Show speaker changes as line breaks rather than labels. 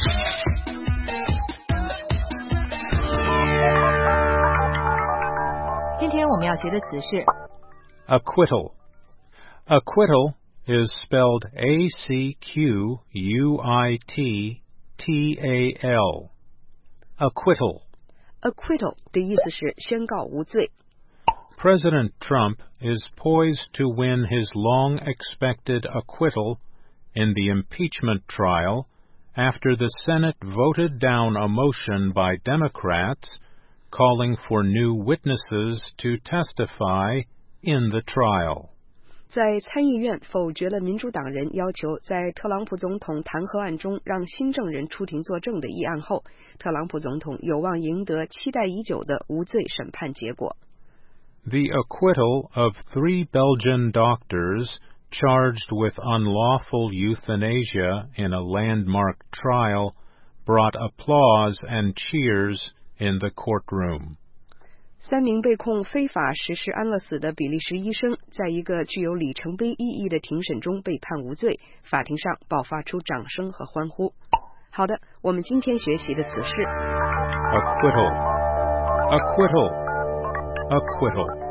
今天我们要学的词是
Acquittal. Acquittal is spelled A-C-Q-U-I-T-T-A-L. Acquittal.
Acquittal 的意思是宣告无罪。
President Trump is poised to win his long-expected acquittal in the impeachment trial after the Senate voted down a motion by Democrats calling for new witnesses to testify in the trial.
在参议院否决了民主党人要求在特朗普总统弹劾案中让新证人出庭作证的议案后，特朗普总统有望赢得期待已久的无罪审判结果。
The acquittal of 3 Belgian doctors charged with unlawful euthanasia in a landmark trial brought applause and cheers in the courtroom.
3名被控非法实施安乐死的比利时医生，在一个具有里程碑意义的庭审中被判无罪，法庭上爆发出掌声和欢呼。好的，我们今天学习的词是
Acquittal. Acquittal. Acquittal.